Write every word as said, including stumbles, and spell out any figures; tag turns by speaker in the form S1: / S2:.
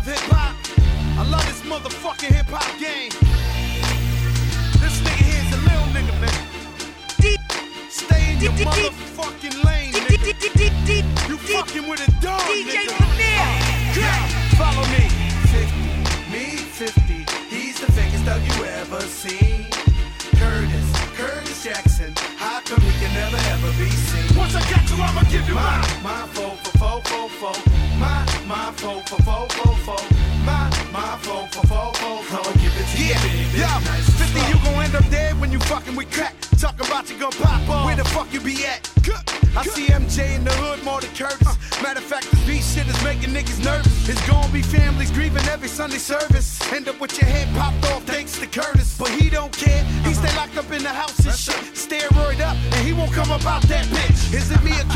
S1: hip-hop. I love this motherfucking hip-hop game. This nigga here's a little nigga, man. Stay in your motherfucking lane, nigga. You fucking with a dog, nigga. Yeah, follow me.
S2: fifty, me fifty. He's the fakest thug you ever seen. Curtis, Curtis Jackson. How come he can never ever be seen?
S1: Once I got you, I'ma give you
S2: My,
S1: mine.
S2: my foe for foe foe foe. My, my foe for foe foe foe. My, my foe for foe foe foe. I'ma give it to you,
S1: Yeah,
S2: baby.
S1: yeah,
S2: Nice and
S1: fifty,
S2: slow.
S1: you gon' end up dead when you fucking with crack. Talk about you gon' pop off. Where the fuck you be at? I see M J in the hood more than Curtis. Matter of fact, this beat shit is making niggas nervous. It's gon' be families grieving every Sunday service. End up with your head popped off thanks to Curtis. But he don't care, he stay locked up in the house and shit. Steroid up, and he won't come up out that bitch. Is it me or